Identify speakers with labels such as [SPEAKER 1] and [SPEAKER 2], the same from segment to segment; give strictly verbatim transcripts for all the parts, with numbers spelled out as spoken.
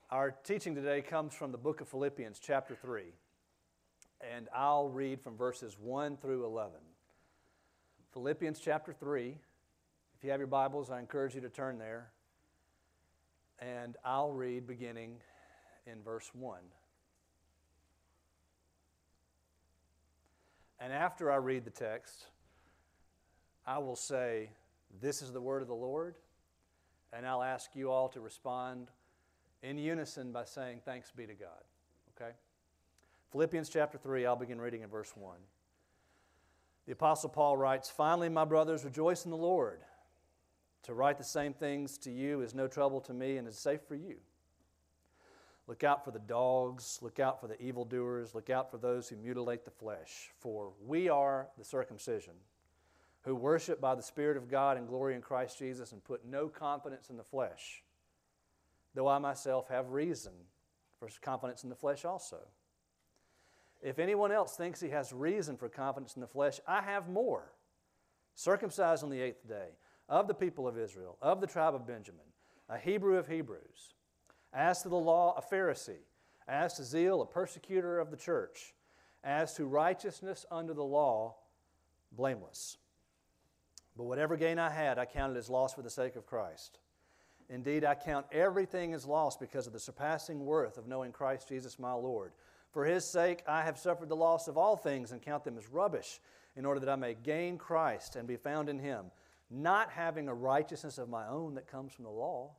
[SPEAKER 1] Our teaching today comes from the book of Philippians, chapter three, and I'll read from verses one through eleven. Philippians chapter three, if you have your Bibles, I encourage you to turn there, and I'll read beginning in verse one. And after I read the text, I will say, "This is the word of the Lord," and I'll ask you all to respond in unison by saying, "Thanks be to God." Okay? Philippians chapter three, I'll begin reading in verse one. The Apostle Paul writes, "Finally, my brothers, rejoice in the Lord. To write the same things to you is no trouble to me and is safe for you. Look out for the dogs, look out for the evildoers, look out for those who mutilate the flesh. For we are the circumcision, who worship by the Spirit of God and glory in Christ Jesus and put no confidence in the flesh, though I myself have reason for confidence in the flesh also. If anyone else thinks he has reason for confidence in the flesh, I have more. Circumcised on the eighth day, of the people of Israel, of the tribe of Benjamin, a Hebrew of Hebrews, as to the law, a Pharisee, as to zeal, a persecutor of the church, as to righteousness under the law, blameless. But whatever gain I had, I counted as loss for the sake of Christ. Indeed, I count everything as loss because of the surpassing worth of knowing Christ Jesus my Lord. For His sake I have suffered the loss of all things and count them as rubbish, in order that I may gain Christ and be found in Him, not having a righteousness of my own that comes from the law,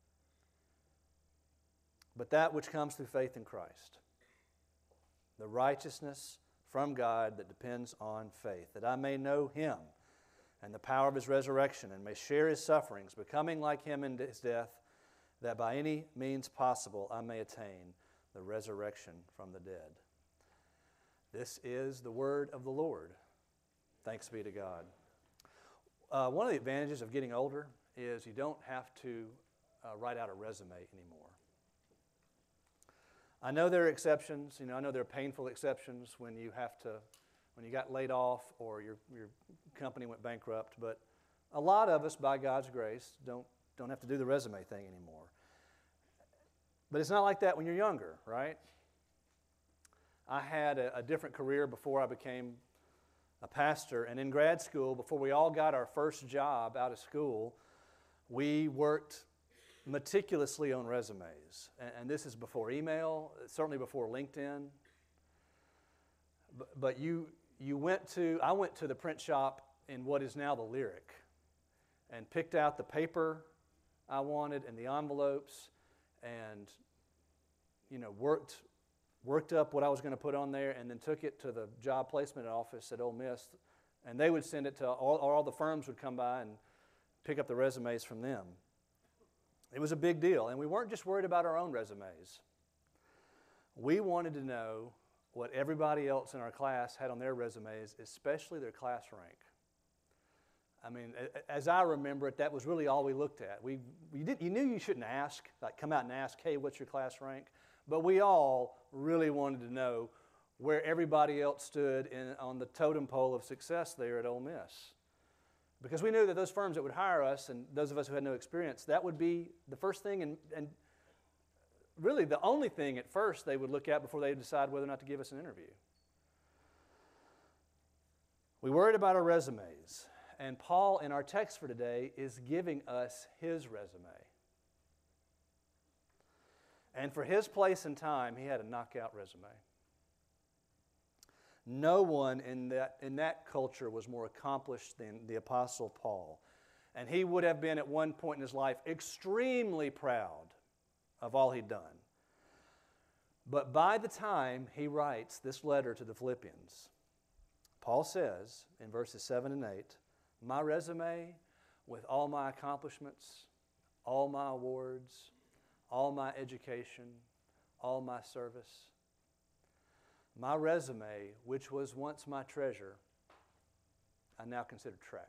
[SPEAKER 1] but that which comes through faith in Christ, the righteousness from God that depends on faith, that I may know Him and the power of His resurrection, and may share His sufferings, becoming like Him in His death, that by any means possible I may attain the resurrection from the dead." This is the word of the Lord. Thanks be to God. Uh, one of the advantages of getting older is you don't have to uh, write out a resume anymore. I know there are exceptions. You know, I know there are painful exceptions when you have to, when you got laid off or your your company went bankrupt. But a lot of us, by God's grace, don't don't have to do the resume thing anymore. But it's not like that when you're younger, right? I had a, a different career before I became a pastor, and in grad school, before we all got our first job out of school, we worked meticulously on resumes. And, and this is before email, certainly before LinkedIn. But, but you you went to, I went to the print shop in what is now the Lyric and picked out the paper I wanted and the envelopes and, you know, worked worked up what I was going to put on there and then took it to the job placement office at Ole Miss, and they would send it to, all, all the firms would come by and pick up the resumes from them. It was a big deal, and we weren't just worried about our own resumes. We wanted to know what everybody else in our class had on their resumes, especially their class rank. I mean, as I remember it, that was really all we looked at. We, we did, you knew you shouldn't ask, like come out and ask, "Hey, what's your class rank?" But we all really wanted to know where everybody else stood in, on the totem pole of success there at Ole Miss. Because we knew that those firms that would hire us, and those of us who had no experience, that would be the first thing, and, and really the only thing at first they would look at before they decide whether or not to give us an interview. We worried about our resumes. And Paul, in our text for today, is giving us his resume. And for his place and time, he had a knockout resume. No one in that, in that culture was more accomplished than the Apostle Paul. And he would have been at one point in his life extremely proud of all he'd done. But by the time he writes this letter to the Philippians, Paul says in verses seven and eight, "My resume with all my accomplishments, all my awards, all my education, all my service, my resume, which was once my treasure, I now consider trash."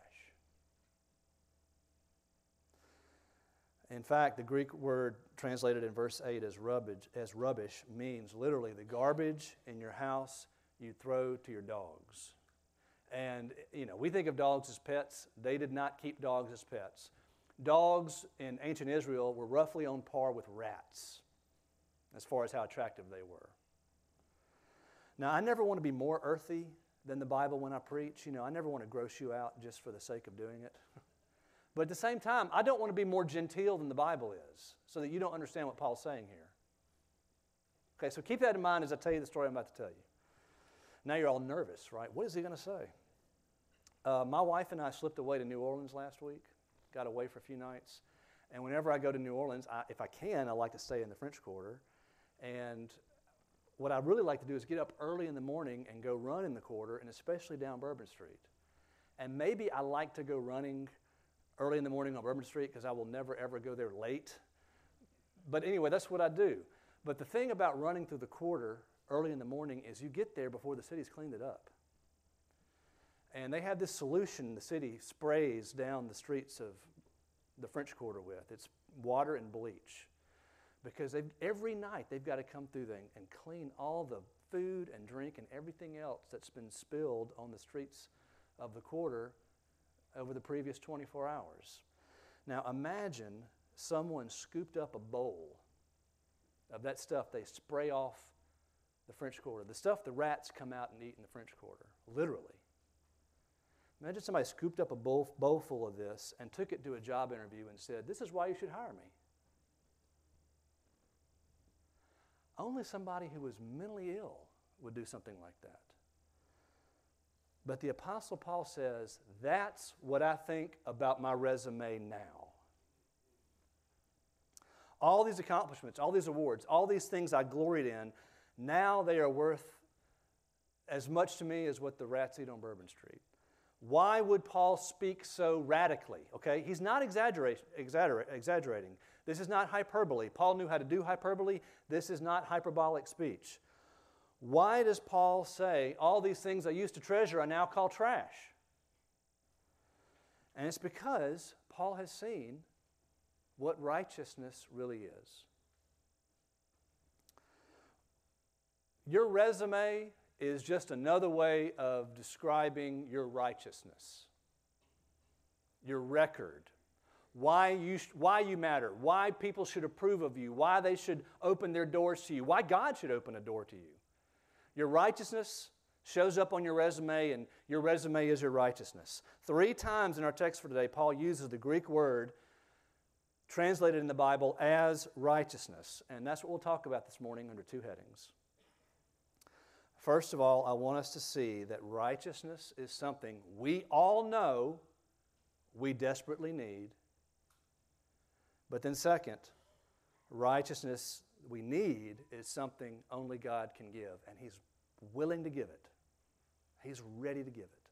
[SPEAKER 1] In fact, the Greek word translated in verse eight as rubbish, as rubbish means literally the garbage in your house you throw to your dogs. And, you know, we think of dogs as pets. They did not keep dogs as pets. Dogs in ancient Israel were roughly on par with rats. as far as how attractive they were. Now, I never want to be more earthy than the Bible when I preach. You know, I never want to gross you out just for the sake of doing it. But at the same time, I don't want to be more genteel than the Bible is, so that you don't understand what Paul's saying here. Okay, so keep that in mind as I tell you the story I'm about to tell you. Now you're all nervous, right? What is he going to say? Uh, my wife and I slipped away to New Orleans last week, got away for a few nights. And whenever I go to New Orleans, I, if I can, I like to stay in the French Quarter. And what I really like to do is get up early in the morning and go run in the Quarter, and especially down Bourbon Street. And maybe I like to go running early in the morning on Bourbon Street because I will never, ever go there late. But anyway, that's what I do. But the thing about running through the Quarter early in the morning is you get there before the city's cleaned it up. And they have this solution the city sprays down the streets of the French Quarter with. It's water and bleach. Because every night they've got to come through there and clean all the food and drink and everything else that's been spilled on the streets of the Quarter over the previous twenty-four hours. Now imagine someone scooped up a bowl of that stuff they spray off the French Quarter, the stuff the rats come out and eat in the French Quarter, literally. Imagine somebody scooped up a bowl, bowl full of this and took it to a job interview and said, "This is why you should hire me." Only somebody who was mentally ill would do something like that. But the Apostle Paul says, that's what I think about my resume now. All these accomplishments, all these awards, all these things I gloried in, now they are worth as much to me as what the rats eat on Bourbon Street. Why would Paul speak so radically? Okay, he's not exaggerate, exaggerate, exaggerating. This is not hyperbole. Paul knew how to do hyperbole. This is not hyperbolic speech. Why does Paul say, all these things I used to treasure I now call trash? And it's because Paul has seen what righteousness really is. Your resume is just another way of describing your righteousness, your record, why you, why you matter, why people should approve of you, why they should open their doors to you, why God should open a door to you. Your righteousness shows up on your resume, and your resume is your righteousness. Three times in our text for today, Paul uses the Greek word translated in the Bible as righteousness, and that's what we'll talk about this morning under two headings. First of all, I want us to see that righteousness is something we all know we desperately need. But then second, righteousness we need is something only God can give, and He's willing to give it. He's ready to give it.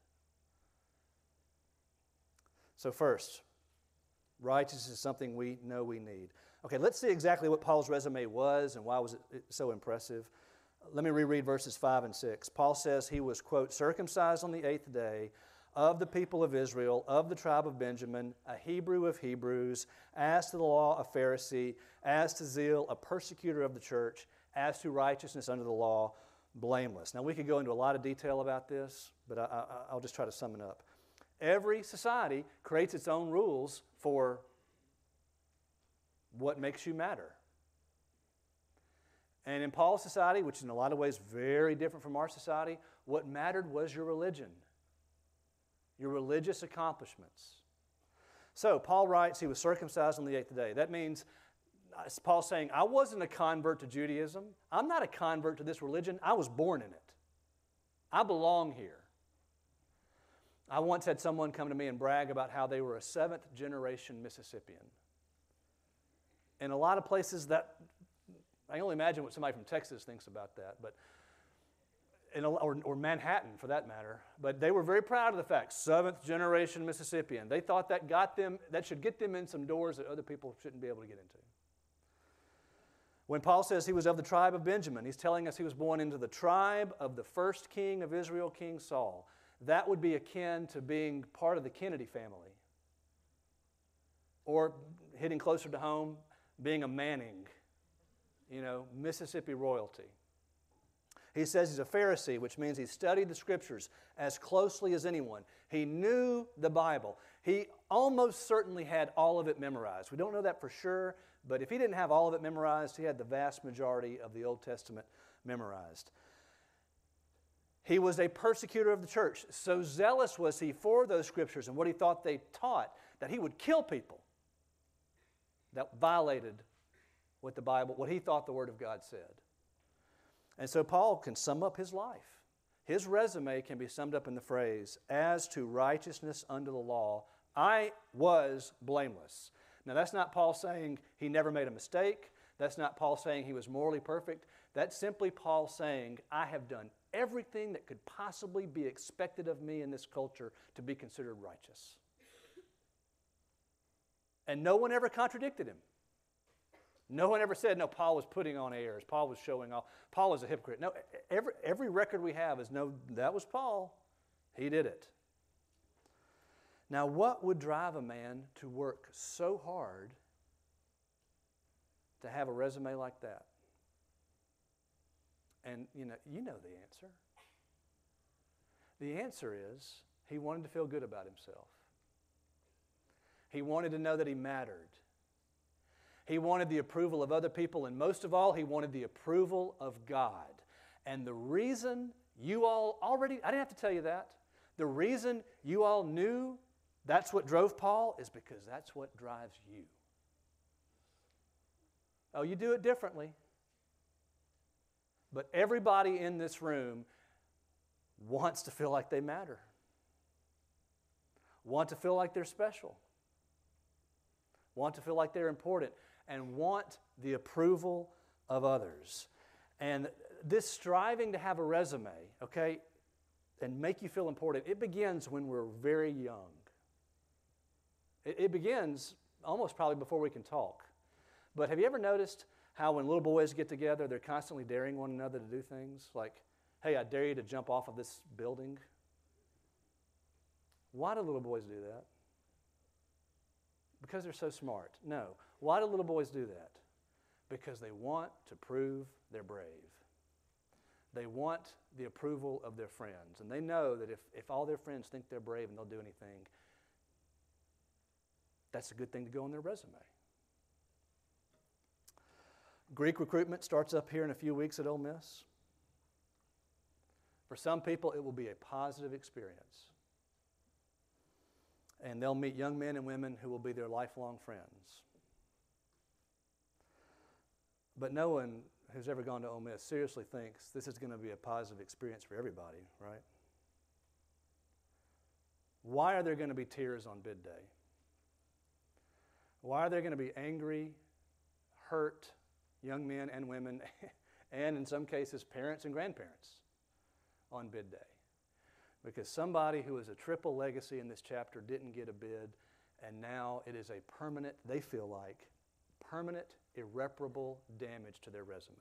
[SPEAKER 1] So first, righteousness is something we know we need. Okay, let's see exactly what Paul's resume was and why was it so impressive. Let me reread verses five and six. Paul says he was, quote, circumcised on the eighth day, of the people of Israel, of the tribe of Benjamin, a Hebrew of Hebrews, as to the law, a Pharisee, as to zeal, a persecutor of the church, as to righteousness under the law, blameless. Now we could go into a lot of detail about this, but I, I, I'll just try to sum it up. Every society creates its own rules for what makes you matter. And in Paul's society, which is in a lot of ways very different from our society, what mattered was your religion, your religious accomplishments. So Paul writes he was circumcised on the eighth day. That means Paul's saying, I wasn't a convert to Judaism. I'm not a convert to this religion. I was born in it. I belong here. I once had someone come to me and brag about how they were a seventh generation Mississippian. In a lot of places that, I can only imagine what somebody from Texas thinks about that, but in a, or, or Manhattan for that matter. But they were very proud of the fact, seventh generation Mississippian. They thought that got them, that should get them in some doors that other people shouldn't be able to get into. When Paul says he was of the tribe of Benjamin, he's telling us he was born into the tribe of the first king of Israel, King Saul. That would be akin to being part of the Kennedy family. Or hitting closer to home, being a Manning, you know, Mississippi royalty. He says he's a Pharisee, which means he studied the Scriptures as closely as anyone. He knew the Bible. He almost certainly had all of it memorized. We don't know that for sure, but if he didn't have all of it memorized, he had the vast majority of the Old Testament memorized. He was a persecutor of the church. So zealous was he for those scriptures and what he thought they taught that he would kill people that violated what the Bible, what he thought the Word of God said. And so Paul can sum up his life. His resume can be summed up in the phrase, as to righteousness under the law, I was blameless. Now that's not Paul saying he never made a mistake. That's not Paul saying he was morally perfect. That's simply Paul saying, I have done everything that could possibly be expected of me in this culture to be considered righteous. And no one ever contradicted him. No one ever said, no, Paul was putting on airs. Paul was showing off. Paul was a hypocrite. No, every, every record we have is, no, that was Paul. He did it. Now, what would drive a man to work so hard to have a resume like that? And, you know, you know the answer. The answer is he wanted to feel good about himself. He wanted to know that he mattered. He wanted the approval of other people, and most of all, he wanted the approval of God. And the reason you all already, I didn't have to tell you that, the reason you all knew that's what drove Paul is because that's what drives you. Oh, you do it differently. But everybody in this room wants to feel like they matter, want to feel like they're special, want to feel like they're important, and want the approval of others. And this striving to have a resume, okay, and make you feel important, it begins when we're very young. It, it begins almost probably before we can talk. But have you ever noticed how when little boys get together, they're constantly daring one another to do things? Like, hey, I dare you to jump off of this building. Why do little boys do that? Because they're so smart. No. Why do little boys do that? Because they want to prove they're brave. They want the approval of their friends. And they know that if, if all their friends think they're brave and they'll do anything, that's a good thing to go on their resume. Greek recruitment starts up here in a few weeks at Ole Miss. For some people, it will be a positive experience. And they'll meet young men and women who will be their lifelong friends. But no one who's ever gone to Ole Miss seriously thinks this is going to be a positive experience for everybody, right? Why are there going to be tears on bid day? Why are there going to be angry, hurt young men and women, and in some cases parents and grandparents on bid day? Because somebody who is a triple legacy in this chapter didn't get a bid, and now it is a permanent, they feel like, permanent, irreparable damage to their resume.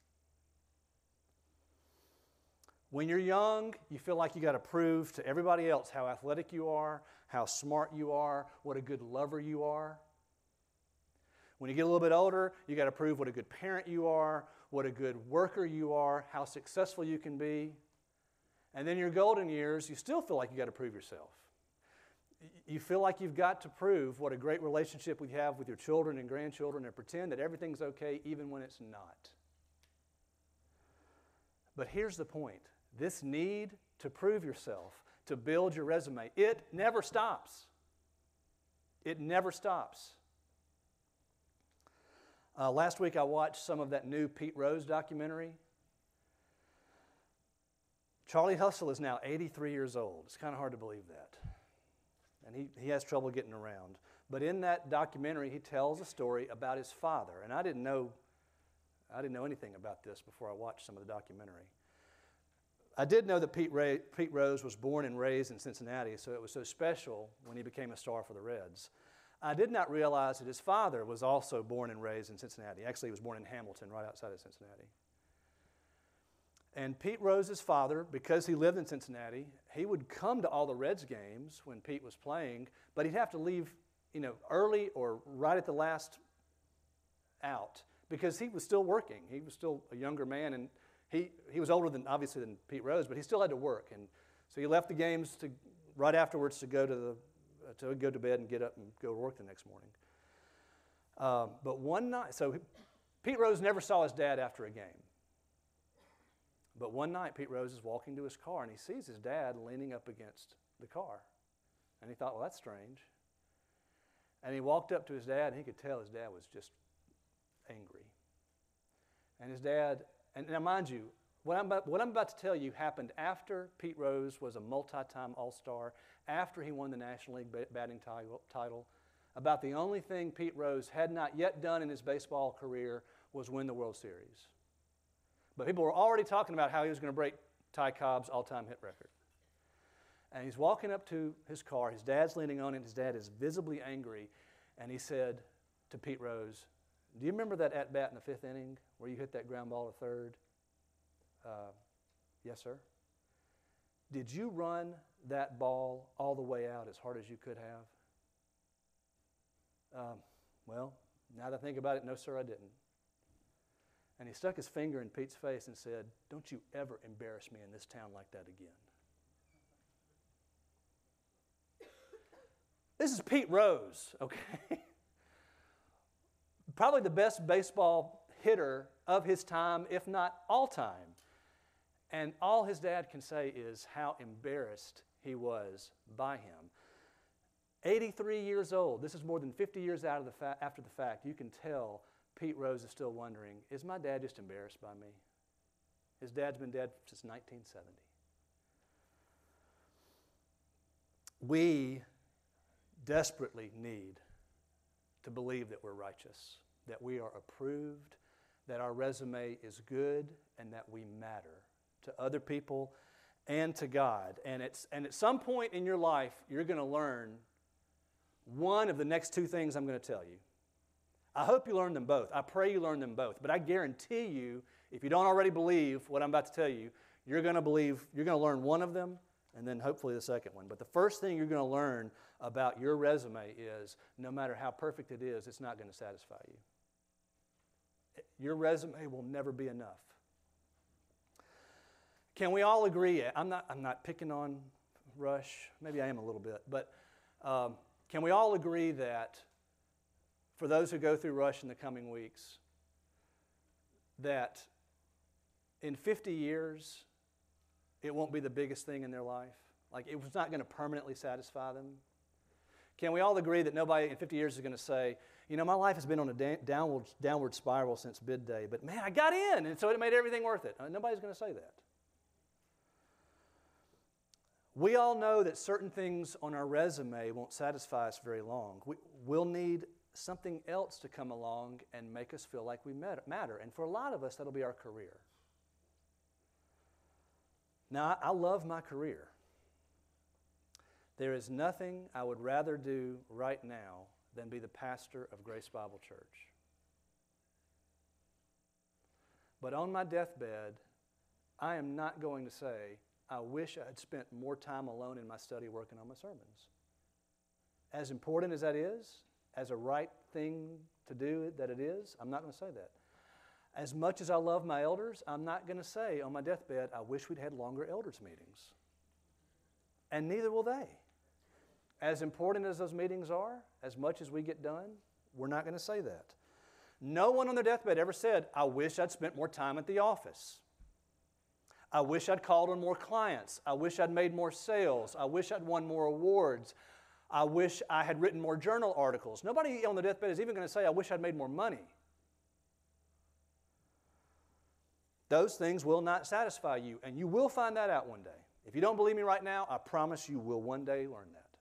[SPEAKER 1] When you're young, you feel like you got to prove to everybody else how athletic you are, how smart you are, what a good lover you are. When you get a little bit older, you got to prove what a good parent you are, what a good worker you are, how successful you can be. And then your golden years, you still feel like you got to prove yourself. You feel like you've got to prove what a great relationship we have with your children and grandchildren and pretend that everything's okay even when it's not. But here's the point. This need to prove yourself, to build your resume, it never stops. It never stops. Uh, last week I watched some of that new Pete Rose documentary. Charlie Hustle is now eighty-three years old. It's kind of hard to believe that. And he, he has trouble getting around. But in that documentary, he tells a story about his father. And I didn't know, I didn't know anything about this before I watched some of the documentary. I did know that Pete, Ray, Pete Rose was born and raised in Cincinnati, so it was so special when he became a star for the Reds. I did not realize that his father was also born and raised in Cincinnati. Actually, he was born in Hamilton, right outside of Cincinnati. And Pete Rose's father, because he lived in Cincinnati, he would come to all the Reds games when Pete was playing, but he'd have to leave, you know, early or right at the last out because he was still working. He was still a younger man, and he, he was older than, obviously, than Pete Rose, but he still had to work. And so he left the games to right afterwards to go to the to go to bed and get up and go to work the next morning. Um, but one night, so Pete Rose never saw his dad after a game. But one night, Pete Rose is walking to his car, and he sees his dad leaning up against the car. And he thought, well, that's strange. And he walked up to his dad, and he could tell his dad was just angry. And his dad, and now mind you, what I'm about, what I'm about to tell you happened after Pete Rose was a multi-time All-Star, after he won the National League batting title. About the only thing Pete Rose had not yet done in his baseball career was win the World Series. But people were already talking about how he was going to break Ty Cobb's all-time hit record. And he's walking up to his car. His dad's leaning on it. His dad is visibly angry. And he said to Pete Rose, do you remember that at-bat in the fifth inning where you hit that ground ball to third? Uh, yes, sir. Did you run that ball all the way out as hard as you could have? Um, well, now that I think about it, no, sir, I didn't. And he stuck his finger in Pete's face and said, don't you ever embarrass me in this town like that again. This is Pete Rose, okay? Probably the best baseball hitter of his time, if not all time. And all his dad can say is how embarrassed he was by him. eighty-three years old, this is more than fifty years out of the fa- after the fact, you can tell Pete Rose is still wondering, is my dad just embarrassed by me? His dad's been dead since nineteen seventy. We desperately need to believe that we're righteous, that we are approved, that our resume is good, and that we matter to other people and to God. And, it's, and at some point in your life, you're going to learn one of the next two things I'm going to tell you. I hope you learn them both. I pray you learn them both. But I guarantee you, if you don't already believe what I'm about to tell you, you're going to believe, you're going to learn one of them, and then hopefully the second one. But the first thing you're going to learn about your resume is no matter how perfect it is, it's not going to satisfy you. Your resume will never be enough. Can we all agree? I'm not, I'm not picking on Rush. Maybe I am a little bit. But um, can we all agree that for those who go through Rush in the coming weeks, that in fifty years, it won't be the biggest thing in their life? Like, it was not going to permanently satisfy them? Can we all agree that nobody in fifty years is going to say, you know, my life has been on a da- downward, downward spiral since bid day, but man, I got in, and so it made everything worth it? Nobody's going to say that. We all know that certain things on our resume won't satisfy us very long. We, we'll need something else to come along and make us feel like we matter. And for a lot of us, that'll be our career. Now, I love my career. There is nothing I would rather do right now than be the pastor of Grace Bible Church. But on my deathbed, I am not going to say, I wish I had spent more time alone in my study working on my sermons. As important as that is, as a right thing to do that it is, I'm not going to say that. As much as I love my elders, I'm not going to say on my deathbed, I wish we'd had longer elders meetings. And neither will they. As important as those meetings are, as much as we get done, we're not going to say that. No one on their deathbed ever said, I wish I'd spent more time at the office. I wish I'd called on more clients. I wish I'd made more sales. I wish I'd won more awards. I wish I had written more journal articles. Nobody on their deathbed is even going to say, I wish I'd made more money. Those things will not satisfy you, and you will find that out one day. If you don't believe me right now, I promise you will one day learn that.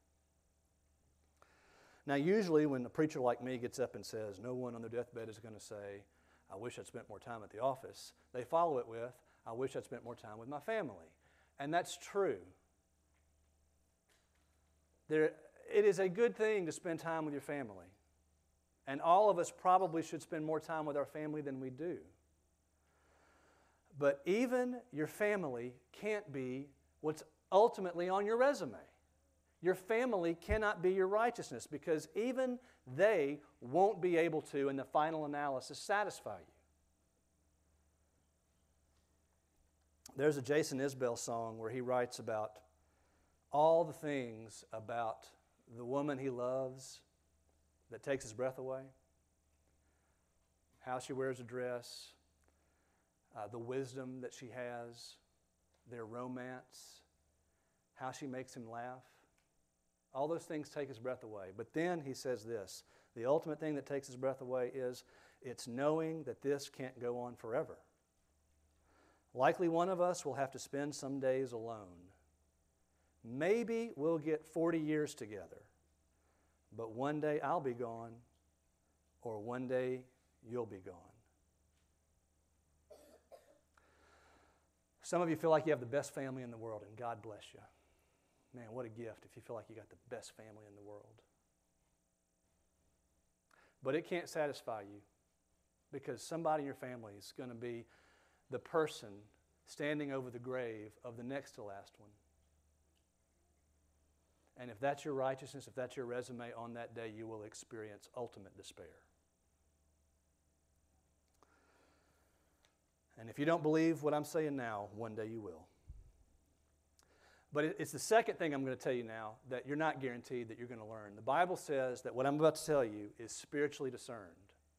[SPEAKER 1] Now, usually when a preacher like me gets up and says, no one on their deathbed is going to say, I wish I'd spent more time at the office, they follow it with, I wish I'd spent more time with my family. And that's true. There, it is a good thing to spend time with your family. And all of us probably should spend more time with our family than we do. But even your family can't be what's ultimately on your resume. Your family cannot be your righteousness because even they won't be able to, in the final analysis, satisfy you. There's a Jason Isbell song where he writes about all the things about the woman he loves that takes his breath away. how she wears a dress, uh, the wisdom that she has, their romance, how she makes him laugh. All those things take his breath away. But then he says this, the ultimate thing that takes his breath away is it's knowing that this can't go on forever. Likely one of us will have to spend some days alone. Maybe we'll get forty years together, but one day I'll be gone, or one day you'll be gone. Some of you feel like you have the best family in the world, and God bless you. Man, what a gift if you feel like you got the best family in the world. But it can't satisfy you, because somebody in your family is going to be the person standing over the grave of the next to last one. And if that's your righteousness, if that's your resume on that day, you will experience ultimate despair. And if you don't believe what I'm saying now, one day you will. But it's the second thing I'm going to tell you now that you're not guaranteed that you're going to learn. The Bible says that what I'm about to tell you is spiritually discerned.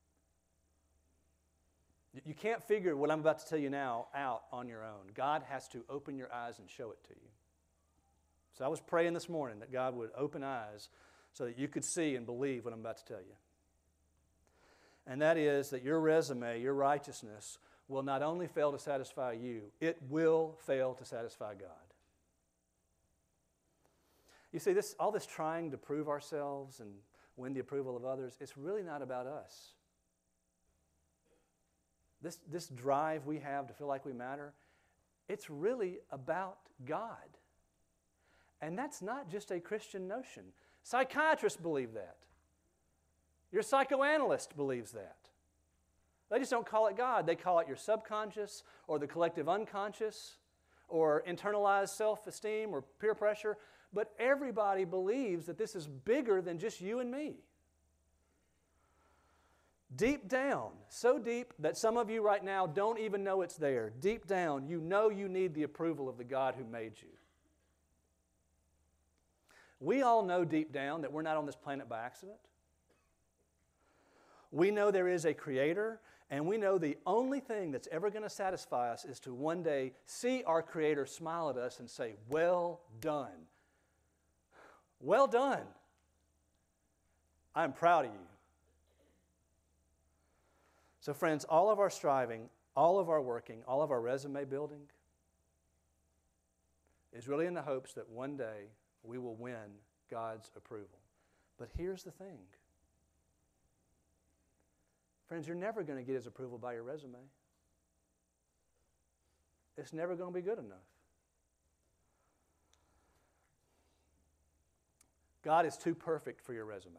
[SPEAKER 1] You can't figure what I'm about to tell you now out on your own. God has to open your eyes and show it to you. So I was praying this morning that God would open eyes so that you could see and believe what I'm about to tell you. And that is that your resume, your righteousness, will not only fail to satisfy you, it will fail to satisfy God. You see, this, all this trying to prove ourselves and win the approval of others, it's really not about us. This, this drive we have to feel like we matter, it's really about God. And that's not just a Christian notion. Psychiatrists believe that. Your psychoanalyst believes that. They just don't call it God. They call it your subconscious or the collective unconscious or internalized self-esteem or peer pressure. But everybody believes that this is bigger than just you and me. Deep down, so deep that some of you right now don't even know it's there. Deep down, you know you need the approval of the God who made you. We all know deep down that we're not on this planet by accident. We know there is a Creator, and we know the only thing that's ever going to satisfy us is to one day see our Creator smile at us and say, "Well done. Well done. I'm proud of you." So friends, all of our striving, all of our working, all of our resume building is really in the hopes that one day we will win God's approval. But here's the thing. Friends, you're never going to get His approval by your resume. It's never going to be good enough. God is too perfect for your resume.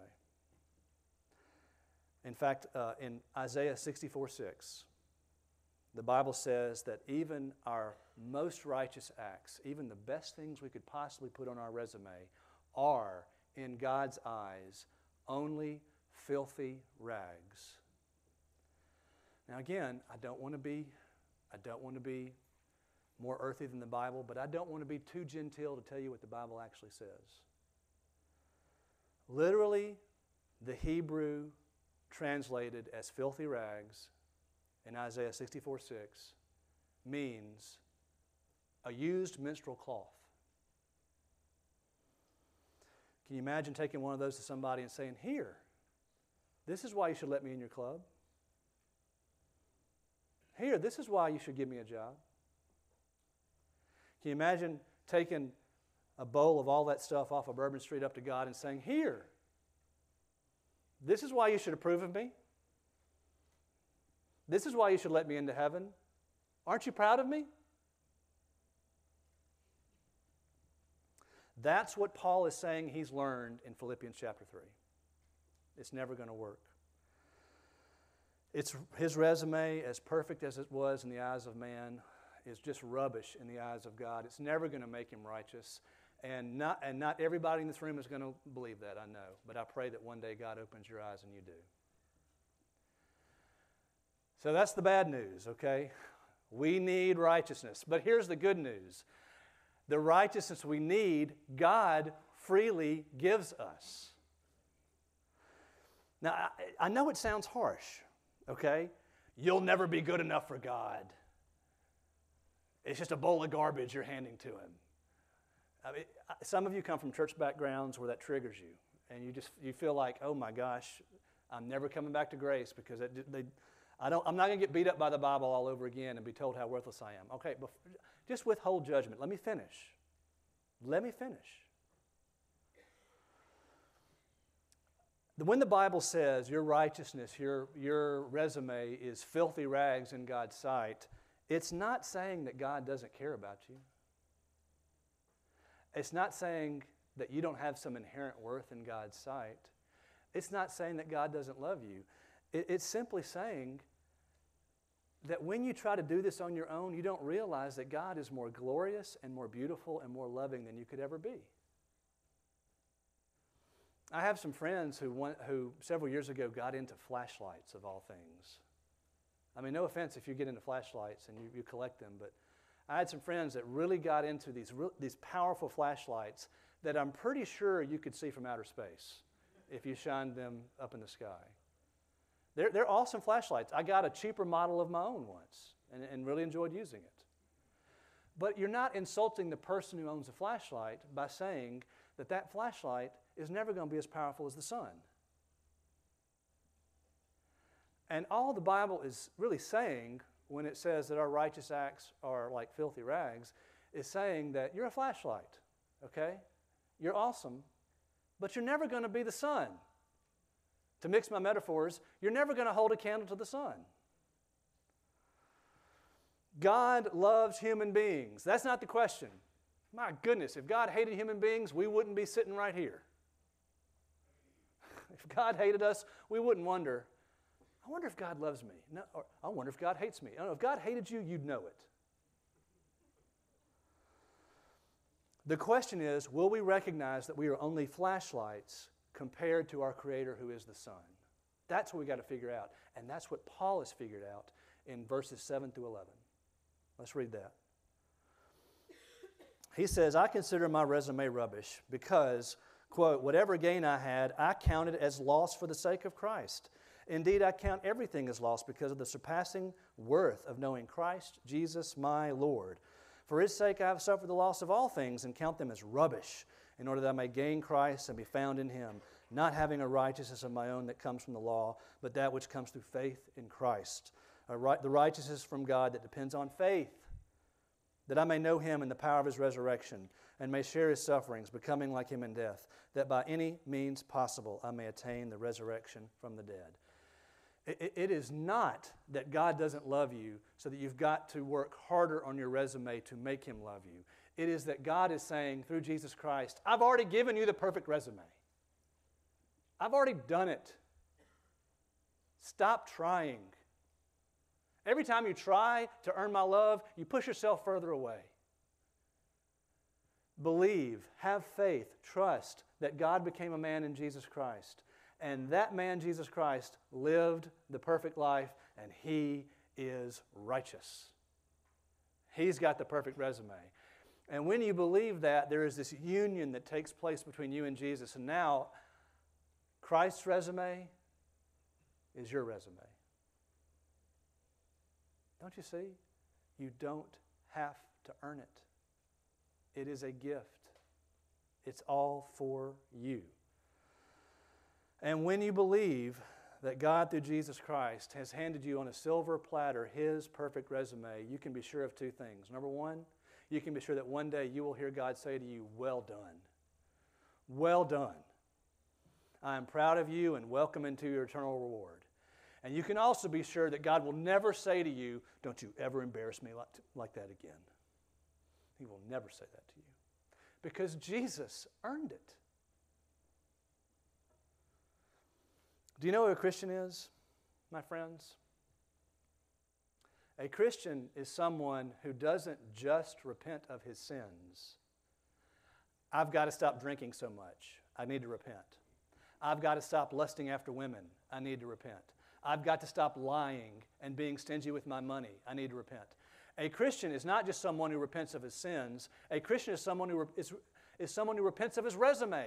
[SPEAKER 1] In fact, uh, in Isaiah sixty-four six, the Bible says that even our most righteous acts, even the best things we could possibly put on our resume, are, in God's eyes, only filthy rags. Now again, I don't want to be, I don't want to be more earthy than the Bible, but I don't want to be too genteel to tell you what the Bible actually says. Literally, the Hebrew translated as filthy rags in Isaiah sixty-four six means a used menstrual cloth. Can you imagine taking one of those to somebody and saying, "Here, this is why you should let me in your club. Here, this is why you should give me a job." Can you imagine taking a bowl of all that stuff off of Bourbon Street up to God and saying, "Here, this is why you should approve of me. This is why you should let me into heaven. Aren't you proud of me?" That's what Paul is saying he's learned in Philippians chapter three. It's never going to work. It's his resume, as perfect as it was in the eyes of man, is just rubbish in the eyes of God. It's never going to make him righteous. And not, and not everybody in this room is going to believe that, I know. But I pray that one day God opens your eyes and you do. So that's the bad news, okay? We need righteousness. But here's the good news. The righteousness we need, God freely gives us. Now, I, I know it sounds harsh, okay? You'll never be good enough for God. It's just a bowl of garbage you're handing to him. I mean, some of you come from church backgrounds where that triggers you, and you just you feel like, oh my gosh, I'm never coming back to grace because it, they, I don't, I'm not going to get beat up by the Bible all over again and be told how worthless I am. Okay, but just withhold judgment. Let me finish. Let me finish. When the Bible says your righteousness, your, your resume is filthy rags in God's sight, it's not saying that God doesn't care about you. It's not saying that you don't have some inherent worth in God's sight. It's not saying that God doesn't love you. It, it's simply saying that when you try to do this on your own, you don't realize that God is more glorious and more beautiful and more loving than you could ever be. I have some friends who, went, who several years ago got into flashlights of all things. I mean, no offense if you get into flashlights and you, you collect them, but I had some friends that really got into these, these powerful flashlights that I'm pretty sure you could see from outer space if you shined them up in the sky. They're, they're awesome flashlights. I got a cheaper model of my own once and, and really enjoyed using it. But you're not insulting the person who owns a flashlight by saying that that flashlight is never going to be as powerful as the sun. And all the Bible is really saying when it says that our righteous acts are like filthy rags is saying that you're a flashlight, okay? You're awesome, but you're never going to be the sun. To mix my metaphors, you're never going to hold a candle to the sun. God loves human beings. That's not the question. My goodness, if God hated human beings, we wouldn't be sitting right here. If God hated us, we wouldn't wonder, I wonder if God loves me. No, or I wonder if God hates me. I don't know, if God hated you, you'd know it. The question is, will we recognize that we are only flashlights compared to our Creator who is the sun? That's what we've got to figure out. And that's what Paul has figured out in verses seven through eleven. Let's read that. He says, I consider my resume rubbish because, quote, whatever gain I had, I counted as loss for the sake of Christ. Indeed, I count everything as loss because of the surpassing worth of knowing Christ Jesus my Lord. For His sake I have suffered the loss of all things and count them as rubbish, in order that I may gain Christ and be found in Him, not having a righteousness of my own that comes from the law, but that which comes through faith in Christ. A right, the righteousness from God that depends on faith, that I may know Him in the power of His resurrection, and may share His sufferings, becoming like Him in death, that by any means possible I may attain the resurrection from the dead. It, it is not that God doesn't love you so that you've got to work harder on your resume to make Him love you. It is that God is saying through Jesus Christ, I've already given you the perfect resume. I've already done it. Stop trying. Every time you try to earn my love, you push yourself further away. Believe, have faith, trust that God became a man in Jesus Christ. And that man, Jesus Christ, lived the perfect life, and He is righteous. He's got the perfect resume. And when you believe that, there is this union that takes place between you and Jesus. And now, Christ's resume is your resume. Don't you see? You don't have to earn it. It is a gift. It's all for you. And when you believe that God, through Jesus Christ, has handed you on a silver platter His perfect resume, you can be sure of two things. Number one, you can be sure that one day you will hear God say to you, well done. Well done. I am proud of you and welcome into your eternal reward. And you can also be sure that God will never say to you, don't you ever embarrass me like, like that again. He will never say that to you. Because Jesus earned it. Do you know what a Christian is, my friends? A Christian is someone who doesn't just repent of his sins. I've got to stop drinking so much. I need to repent. I've got to stop lusting after women. I need to repent. I've got to stop lying and being stingy with my money. I need to repent. A Christian is not just someone who repents of his sins. A Christian is someone who re- is, is someone who repents of his resume.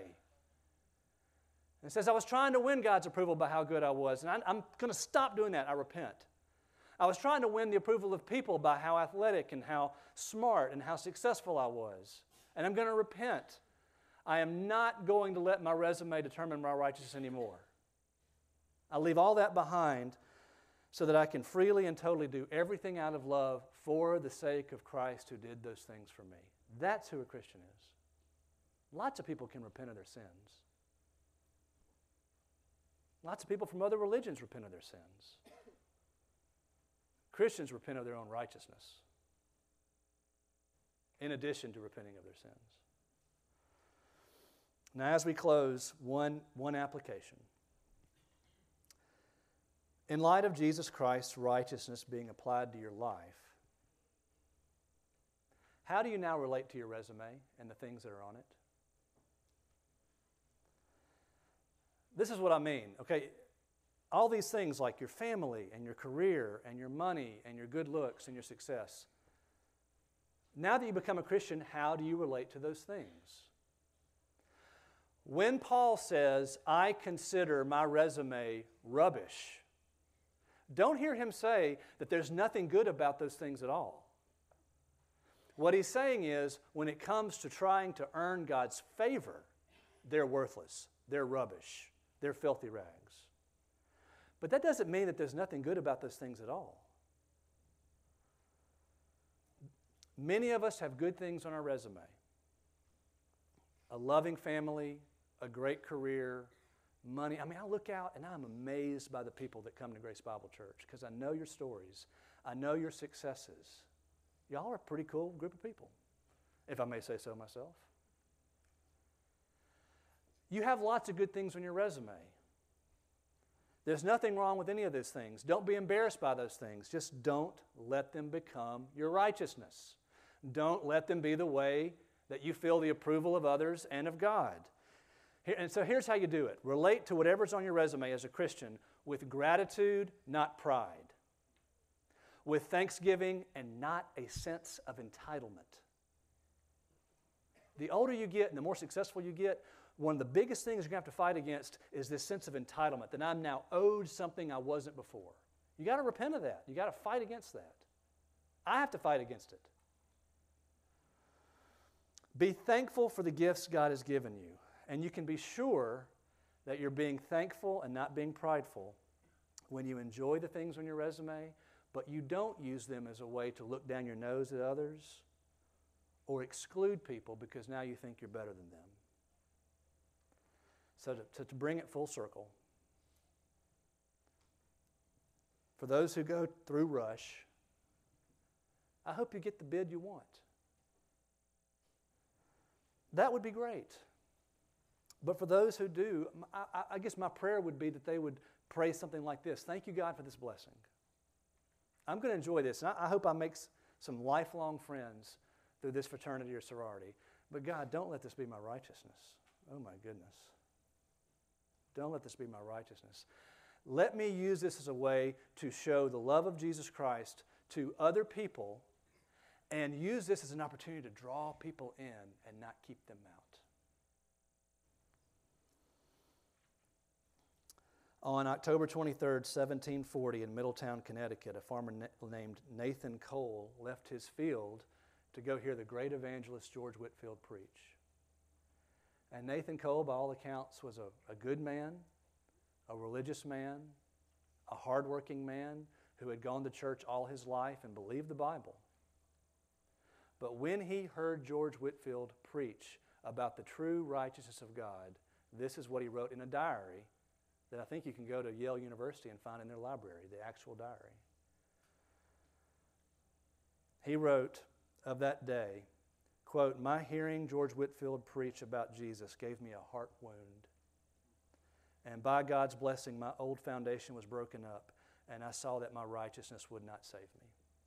[SPEAKER 1] And says, I was trying to win God's approval by how good I was, and I, I'm going to stop doing that. I repent. I was trying to win the approval of people by how athletic and how smart and how successful I was. And I'm going to repent. I am not going to let my resume determine my righteousness anymore. I leave all that behind so that I can freely and totally do everything out of love for the sake of Christ who did those things for me. That's who a Christian is. Lots of people can repent of their sins. Lots of people from other religions repent of their sins. Christians repent of their own righteousness, in addition to repenting of their sins. Now, as we close, one, one application. In light of Jesus Christ's righteousness being applied to your life, how do you now relate to your resume and the things that are on it? This is what I mean, okay? All these things like your family and your career and your money and your good looks and your success. Now that you become a Christian, how do you relate to those things? When Paul says, I consider my resume rubbish, don't hear him say that there's nothing good about those things at all. What he's saying is, when it comes to trying to earn God's favor, they're worthless, they're rubbish, they're filthy rags. But that doesn't mean that there's nothing good about those things at all. Many of us have good things on our resume. A loving family, a great career, money. I mean, I look out and I'm amazed by the people that come to Grace Bible Church because I know your stories. I know your successes. Y'all are a pretty cool group of people, if I may say so myself. You have lots of good things on your resume. There's nothing wrong with any of those things. Don't be embarrassed by those things. Just don't let them become your righteousness. Don't let them be the way that you feel the approval of others and of God. Here, and so here's how you do it. Relate to whatever's on your resume as a Christian with gratitude, not pride. With thanksgiving and not a sense of entitlement. The older you get and the more successful you get, one of the biggest things you're going to have to fight against is this sense of entitlement, that I'm now owed something I wasn't before. You got to repent of that. You got to fight against that. I have to fight against it. Be thankful for the gifts God has given you, and you can be sure that you're being thankful and not being prideful when you enjoy the things on your resume, but you don't use them as a way to look down your nose at others or exclude people because now you think you're better than them. So to, to, to bring it full circle, for those who go through rush, I hope you get the bid you want. That would be great. But for those who do, I, I guess my prayer would be that they would pray something like this. Thank you, God, for this blessing. I'm going to enjoy this, and I, I hope I make some lifelong friends through this fraternity or sorority. But God, don't let this be my righteousness. Oh my goodness. Don't let this be my righteousness. Let me use this as a way to show the love of Jesus Christ to other people and use this as an opportunity to draw people in and not keep them out. On October twenty-third, seventeen forty, in Middletown, Connecticut, a farmer na- named Nathan Cole left his field to go hear the great evangelist George Whitefield preach. And Nathan Cole, by all accounts, was a, a good man, a religious man, a hardworking man who had gone to church all his life and believed the Bible. But when he heard George Whitefield preach about the true righteousness of God, this is what he wrote in a diary that I think you can go to Yale University and find in their library, the actual diary. He wrote of that day, quote, "My hearing George Whitefield preach about Jesus gave me a heart wound. And by God's blessing, my old foundation was broken up, and I saw that my righteousness would not save me."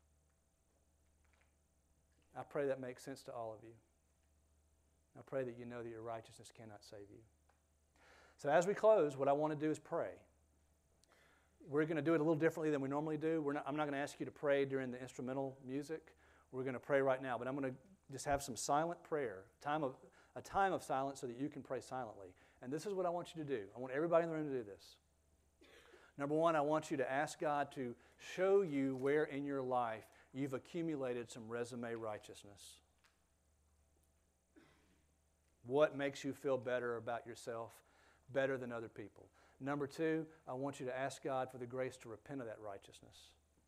[SPEAKER 1] I pray that makes sense to all of you. I pray that you know that your righteousness cannot save you. So as we close, what I want to do is pray. We're going to do it a little differently than we normally do. We're not, I'm not going to ask you to pray during the instrumental music. We're going to pray right now, but I'm going to just have some silent prayer, time of, a time of silence so that you can pray silently. And this is what I want you to do. I want everybody in the room to do this. Number one, I want you to ask God to show you where in your life you've accumulated some resume righteousness. What makes you feel better about yourself, better than other people? Number two, I want you to ask God for the grace to repent of that righteousness.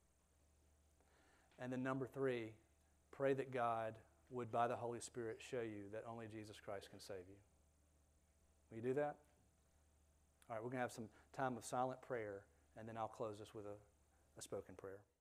[SPEAKER 1] And then number three, pray that God would, by the Holy Spirit, show you that only Jesus Christ can save you. Will you do that? All right, we're going to have some time of silent prayer, and then I'll close this with a, a spoken prayer.